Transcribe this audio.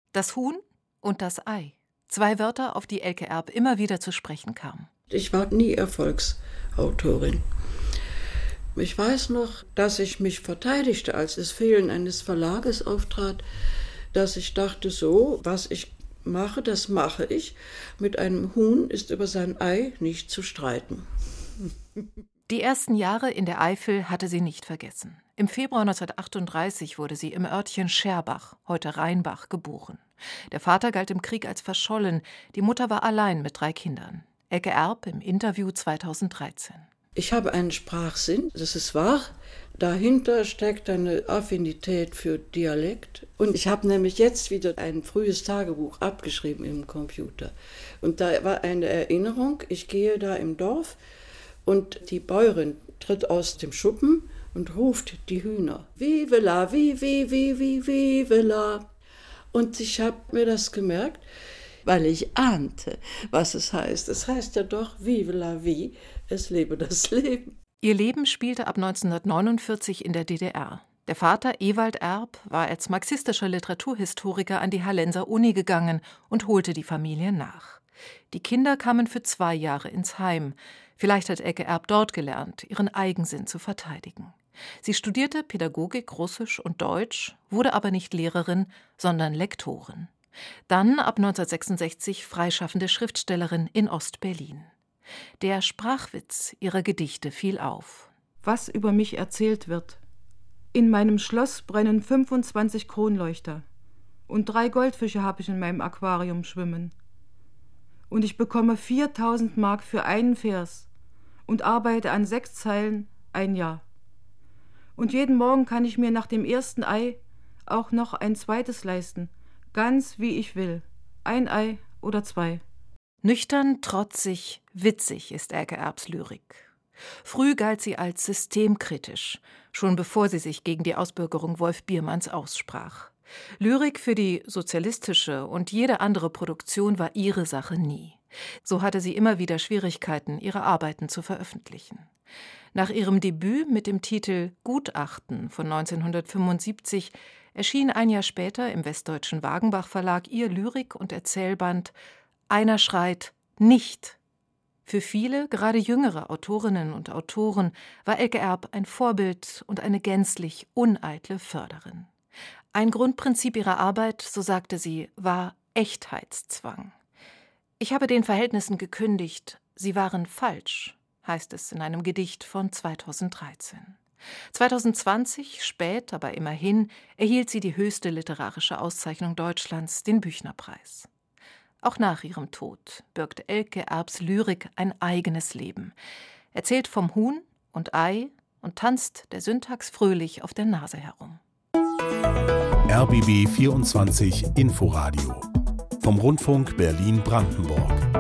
Das Huhn und das Ei. 2 Wörter, auf die Elke Erb immer wieder zu sprechen kam. Ich war nie Erfolgsautorin. Ich weiß noch, dass ich mich verteidigte, als das Fehlen eines Verlages auftrat, dass ich dachte, so, was ich mache, das mache ich. Mit einem Huhn ist über sein Ei nicht zu streiten. Die ersten Jahre in der Eifel hatte sie nicht vergessen. Im Februar 1938 wurde sie im Örtchen Scherbach, heute Rheinbach, geboren. Der Vater galt im Krieg als verschollen, die Mutter war allein mit 3 Kindern. Elke Erb im Interview 2013. Ich habe einen Sprachsinn, das ist wahr. Dahinter steckt eine Affinität für Dialekt. Und ich habe nämlich jetzt wieder ein frühes Tagebuch abgeschrieben im Computer. Und da war eine Erinnerung, ich gehe da im Dorf und die Bäuerin tritt aus dem Schuppen und ruft die Hühner. Vive la, vive la. Und ich habe mir das gemerkt, weil ich ahnte, was es heißt. Es heißt ja doch Vive la vie, es lebe das Leben. Ihr Leben spielte ab 1949 in der DDR. Der Vater Ewald Erb war als marxistischer Literaturhistoriker an die Hallenser Uni gegangen und holte die Familie nach. Die Kinder kamen für 2 Jahre ins Heim. Vielleicht hat Elke Erb dort gelernt, ihren Eigensinn zu verteidigen. Sie studierte Pädagogik, Russisch und Deutsch, wurde aber nicht Lehrerin, sondern Lektorin. Dann ab 1966 freischaffende Schriftstellerin in Ost-Berlin. Der Sprachwitz ihrer Gedichte fiel auf. Was über mich erzählt wird. In meinem Schloss brennen 25 Kronleuchter und 3 Goldfische habe ich in meinem Aquarium schwimmen. Und ich bekomme 4.000 Mark für einen Vers und arbeite an 6 Zeilen ein Jahr. Und jeden Morgen kann ich mir nach dem ersten Ei auch noch ein zweites leisten, ganz wie ich will. 1 Ei oder 2. Nüchtern, trotzig, witzig ist Elke Erbs Lyrik. Früh galt sie als systemkritisch, schon bevor sie sich gegen die Ausbürgerung Wolf Biermanns aussprach. Lyrik für die sozialistische und jede andere Produktion war ihre Sache nie. So hatte sie immer wieder Schwierigkeiten, ihre Arbeiten zu veröffentlichen. Nach ihrem Debüt mit dem Titel Gutachten von 1975 erschien ein Jahr später im westdeutschen Wagenbach Verlag ihr Lyrik- und Erzählband Einer schreit nicht. Für viele, gerade jüngere Autorinnen und Autoren, war Elke Erb ein Vorbild und eine gänzlich uneitle Förderin. Ein Grundprinzip ihrer Arbeit, so sagte sie, war Echtheitszwang. Ich habe den Verhältnissen gekündigt, sie waren falsch, heißt es in einem Gedicht von 2013. 2020, spät, aber immerhin, erhielt sie die höchste literarische Auszeichnung Deutschlands, den Büchnerpreis. Auch nach ihrem Tod birgt Elke Erbs Lyrik ein eigenes Leben, erzählt vom Huhn und Ei und tanzt der Syntax fröhlich auf der Nase herum. RBB 24 Inforadio vom Rundfunk Berlin-Brandenburg.